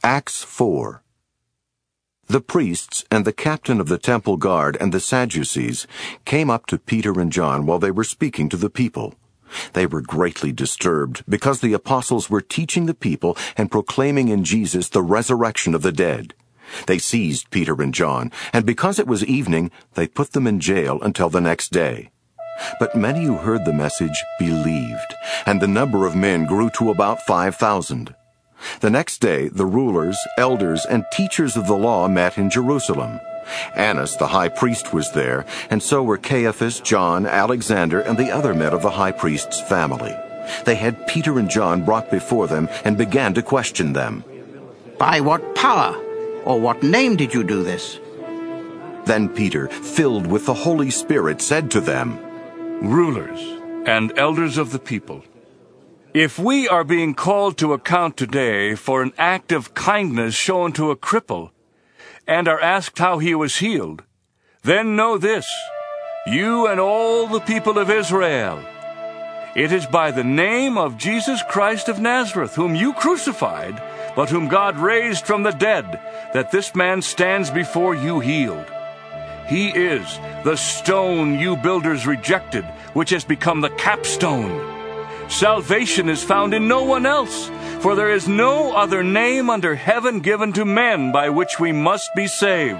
Acts 4. The priests and the captain of the temple guard and the Sadducees came up to Peter and John while they were speaking to the people. They were greatly disturbed because the apostles were teaching the people and proclaiming in Jesus the resurrection of the dead. They seized Peter and John, and because it was evening, they put them in jail until the next day. But many who heard the message believed, and the number of men grew to about 5,000. The next day, the rulers, elders, and teachers of the law met in Jerusalem. Annas the high priest was there, and so were Caiaphas, John, Alexander, and the other men of the high priest's family. They had Peter and John brought before them and began to question them. By what power or what name did you do this? Then Peter, filled with the Holy Spirit, said to them, Rulers and elders of the people, if we are being called to account today for an act of kindness shown to a cripple, and are asked how he was healed, then know this, you and all the people of Israel. It is by the name of Jesus Christ of Nazareth, whom you crucified, but whom God raised from the dead, that this man stands before you healed. He is the stone you builders rejected, which has become the capstone. Salvation is found in no one else, for there is no other name under heaven given to men by which we must be saved.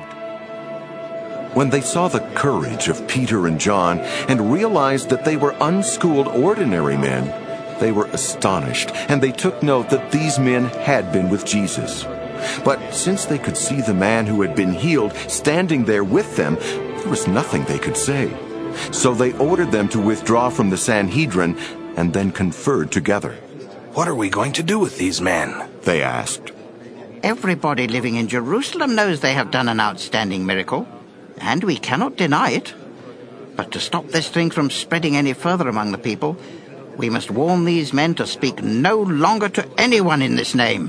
When they saw the courage of Peter and John and realized that they were unschooled ordinary men, they were astonished, and they took note that these men had been with Jesus. But since they could see the man who had been healed standing there with them, there was nothing they could say. So they ordered them to withdraw from the Sanhedrin and then conferred together. What are we going to do with these men? They asked. Everybody living in Jerusalem knows they have done an outstanding miracle, and we cannot deny it. But to stop this thing from spreading any further among the people, we must warn these men to speak no longer to anyone in this name.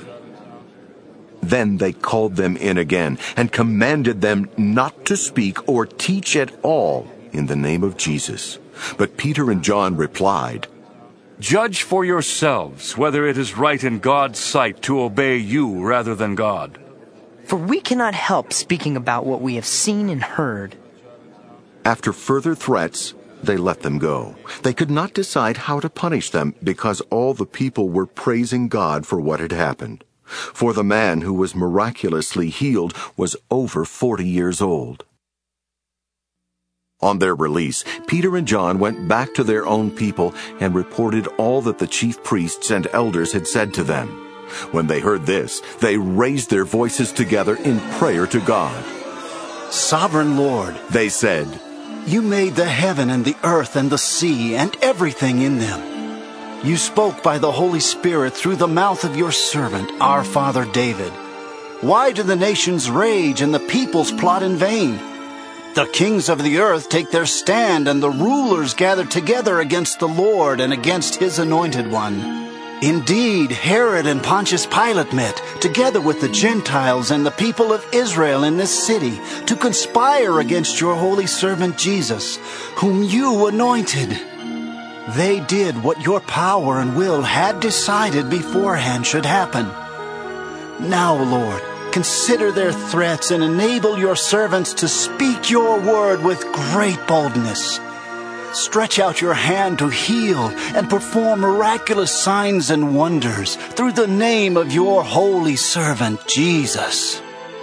Then they called them in again and commanded them not to speak or teach at all in the name of Jesus. But Peter and John replied, Judge for yourselves whether it is right in God's sight to obey you rather than God. For we cannot help speaking about what we have seen and heard. After further threats, they let them go. They could not decide how to punish them because all the people were praising God for what had happened. For the man who was miraculously healed was over 40 years old. On their release, Peter and John went back to their own people and reported all that the chief priests and elders had said to them. When they heard this, they raised their voices together in prayer to God. Sovereign Lord, they said, you made the heaven and the earth and the sea and everything in them. You spoke by the Holy Spirit through the mouth of your servant, our father David. Why do the nations rage and the peoples plot in vain? The kings of the earth take their stand, and the rulers gather together against the Lord and against his anointed one. Indeed, Herod and Pontius Pilate met, together with the Gentiles and the people of Israel in this city, to conspire against your holy servant Jesus, whom you anointed. They did what your power and will had decided beforehand should happen. Now, Lord, consider their threats and enable your servants to speak your word with great boldness. Stretch out your hand to heal and perform miraculous signs and wonders through the name of your holy servant, Jesus.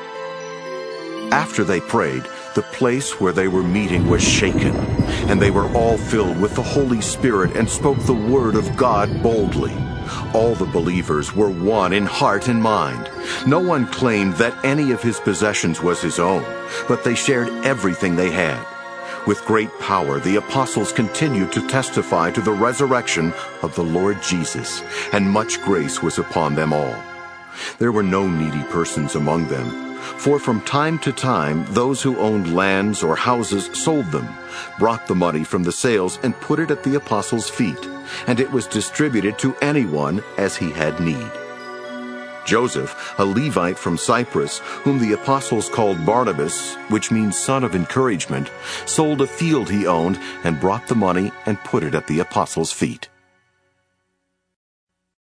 After they prayed, the place where they were meeting was shaken, and they were all filled with the Holy Spirit and spoke the word of God boldly. All the believers were one in heart and mind. No one claimed that any of his possessions was his own, but they shared everything they had. With great power, the apostles continued to testify to the resurrection of the Lord Jesus, and much grace was upon them all. There were no needy persons among them, for from time to time those who owned lands or houses sold them, brought the money from the sales and put it at the apostles' feet, and it was distributed to anyone as he had need. Joseph, a Levite from Cyprus, whom the apostles called Barnabas, which means son of encouragement, sold a field he owned and brought the money and put it at the apostles' feet.